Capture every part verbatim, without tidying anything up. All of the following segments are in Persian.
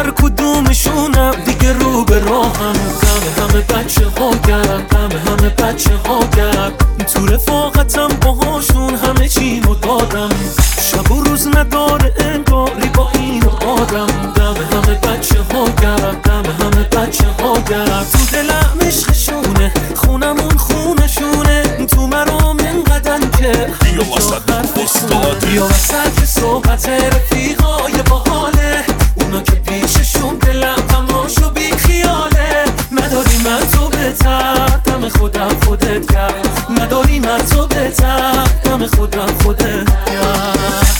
هر کدومشونم دیگه رو به راهم. دم همه بچه ها گرم، دم همه بچه ها گرم. تو رفاقتم باهاشون همه چی رو دادم. شب و روز نداره انگاری با این آدم. دم همه بچه ها گرم، دم همه بچه ها گرم. تو دلم عشقشونه، خونمون خونشونه. تو مرام اینقدن که بیا وسط استاد، بیا وسط صحبت رفیقای باحاله. اونا که پیششون دلم تماشو بی خیاله. نداری من تو بهتر، دم خودم خودت کرد. نداری من تو بهتر، دم خودم خودت کرد.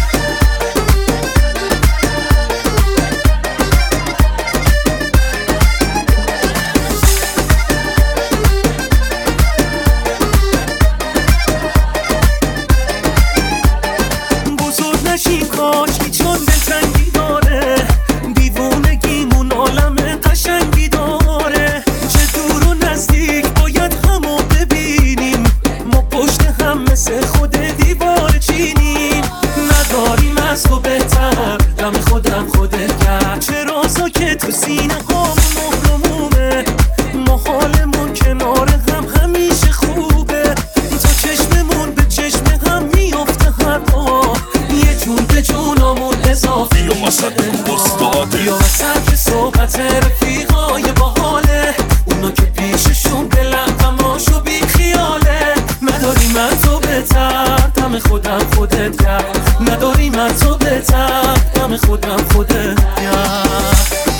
بزرگ نشیم کاشکی چون دلتنگی داره. دیوونگیمون عالم قشنگی داره. چه دور و نزدیک باید همو ببینیم. ما پشت هم مثل خود دیوار چینیم. نداریم از تو بهتر، دم خودم خودت کرد. چه رازا که تو سینه هامون مهرمومه. ما حالمون کنار هم همیشه خوبه. تا چشممون به چشم هم میافته هر بار. یه جون به جونامون اضافه. بیا وسط استاد، بیا وسط صحبت رفیقای باحاله. اونا که پیششون دلم تماشو بی خیاله. نداری من تو بهتر، دم خودم خودت کرد. نداری من تو بهتر، دم خودم خودت کرد.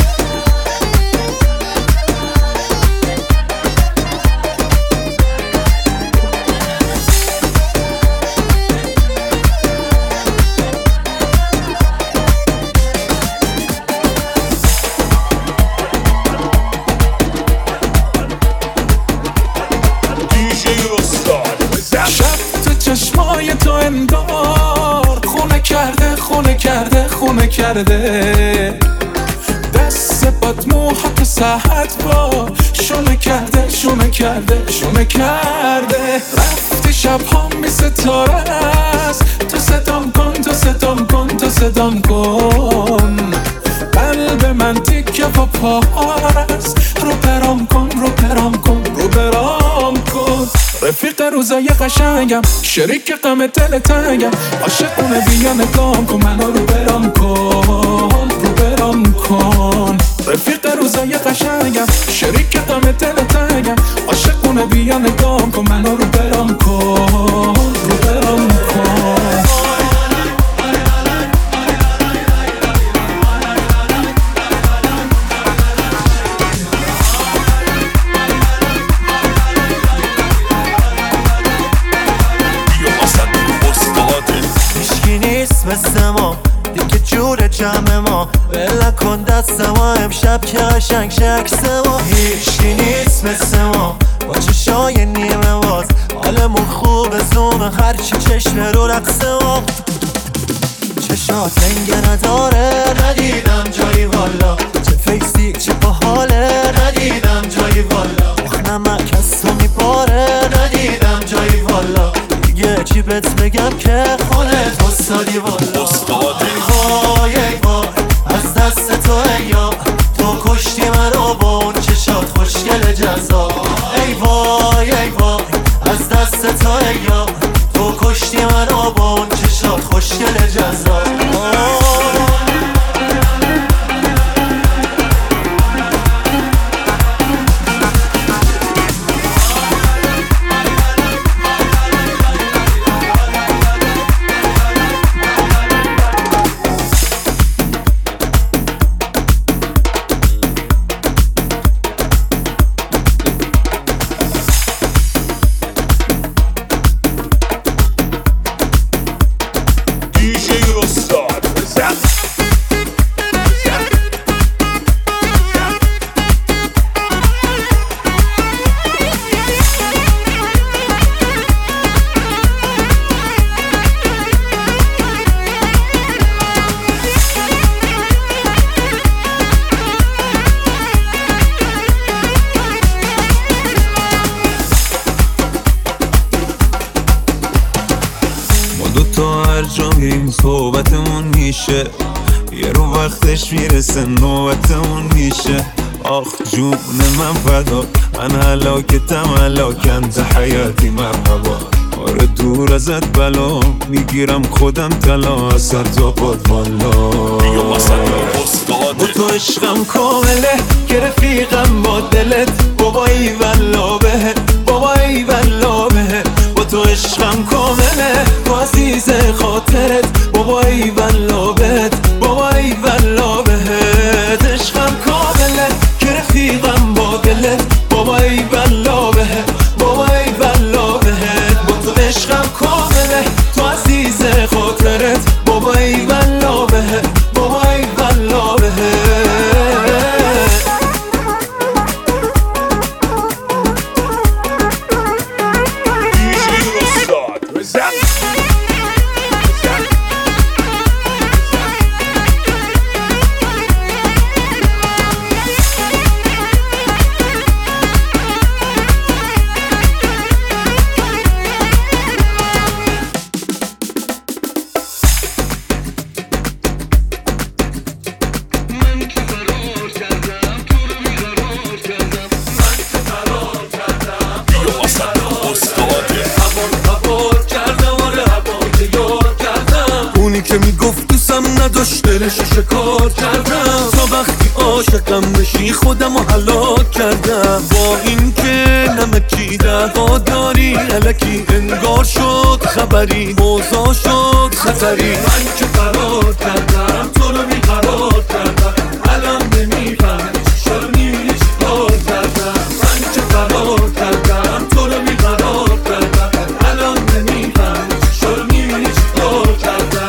شب تو چشمای تو انگار خونه کرده خونه کرده خونه کرده. دست باد موهات ساعت با شونه کرده شونه کرده شونه کرده. رفتی شب ها می ستاره است. تو صدام کن تو صدام کن تو صدام کن. قلب من تیکه و پاست. رو برام کن رو برام کن رو برام کن. رفیق روزای قشنگم، شریک غم دل تنگم. عاشقونه بیا نگام کن، منو رو برام کن رو برام کن. رفیق روزای قشنگم، شریک غم دل تنگم. عاشقونه بیا نگام کن، منو رو برام کن رو برام کن. مثل ما دیگه جور جمع ما. بله کن دست ما امشب که قشنگ شکس ما. هیچی نیست مثل ما با چشای نیمه باز. حالمون خوب زوم هرچی چشم رو رقص ما. چشات لنگه نداره ندیدم جایی والا. چه فیسی چه باحاله ندیدم جایی والا. اخ نمک از تو میباره ندیدم جایی والا. دیگه چی بهت بگم که خودت استادی والا. استادی وای ای وای از دست تو ایام. تو کشتی منو با اون چشات خوشگل جزا. ای وای ای وای از دست تو ایام. تو کشتی منو با اون چشات خوشگل جزا. هر جا میریم صحبتمون میشه. یه رو وقتش میرسه نوبتمون میشه. آخ جون من فدا، من هلاکتم هلاکنت حیاتی مرحبا. آره دور ازت بلا، میگیرم خودم طلا، سر تا پات والا. با تو عشقم کامله که رفیقم با دلت، بابا ای والا بهت، بابا ای والا بهت. با تو عشقم کامله تو عزیز خاطرت، بابا ای والا بهت، بابا ای والا بهت. عشقم کامله که رفیقم با دلت، بابا ای والا بهت، بابا ای والا بهت. با تو عشقم کامله تو عزیز خاطرت، بابا ای والا بهت، بابا ای والا بهت. اونی که میگفت دوستم نداشت دلشو شکار کردم، تا وقتی عاشقم بشی خودم رو هلاک کردم. با این که نمکی دهها داری الکی انگار شد خبری، موضوع شد خطری. من که فرار کردم تو رو بیقرار کردم، الان نمیفهمی چی شد میبینی چی کار کردم. من که فرار کردم تو رو بیقرار کردم، الان نمیفهمی چی شد میبینی چی کار کردم.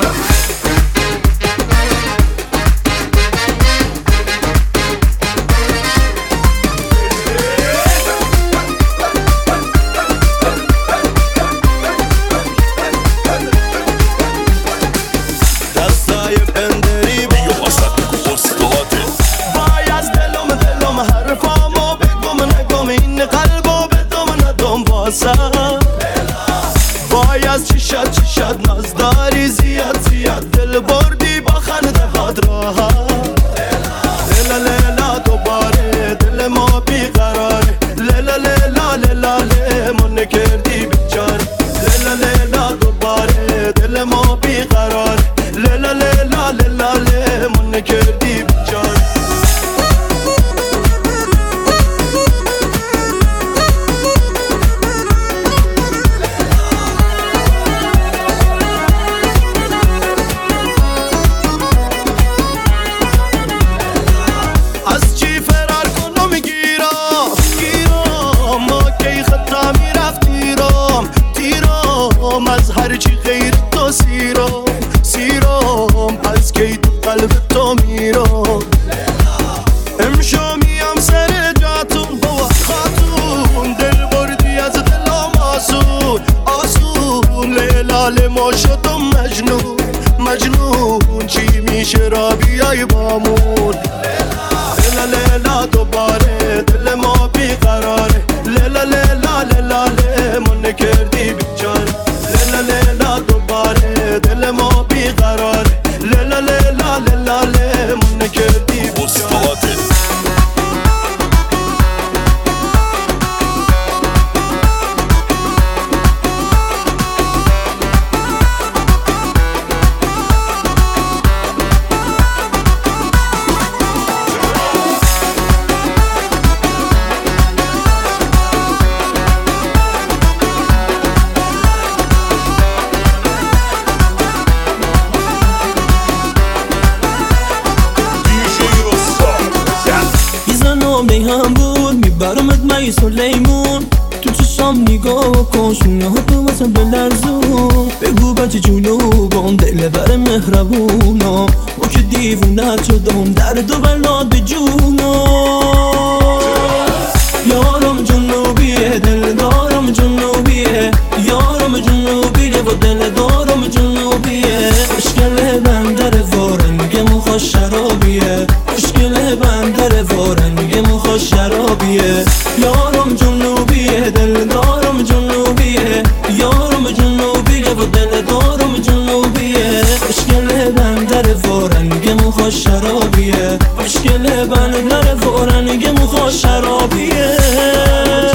وای از چشات چشات ناز داری زیاد زیاد، دل بردی با خنده هات راحت. لیلا لیلا دوباره دل ما بیقراره، لیلا لیلا لیلا لیمون کردی بیچاره. لیلا لیلا دوباره دل ما بیقراره، لیلا لیلا لیلا لیمون کردی بیچاره. از هر چی غیر تو سیرم سیرم، از کی تو قلب تو میرم. امشو میام سر جاتون بابا خاتون، دل بردی از دلم آسون آسون. لیلا ما شدم مجنون مجنون، چی میشه را بیای بامون. لیلا لیلا دوباره دل ما بیقراره، لیلا لیلا لیلا لیمون کردی بیچاره. لیلا لیلا دوباره دل ما بیقراره، لیلا لیلا لیلا لیمون کردی بیچاره. هم بود میبرمت مایی سلیمون، تو چشام نگاه کن شونه ها تو واسم بلرزون. بگو بچه جنوبم دل بر مهربونم، ما که دیوونت شدم درد و بلا به جونم. یارم جنوبیه دل دارم جنوبیه، یارم جنوبیه و دل دارم جنوبیه. مشکل بندر وارن میگه مخوا شرابیه، مشکل بندر وارن میگه مخوا شرابیه. یارم جنوبیه دل دارم جنوبیه، یارم جنوبیه و دل دارم جنوبیه. مشکل بندر دره فورنگه مخوا شرابیه مشکل بندره فورنگه مخوا شرابیه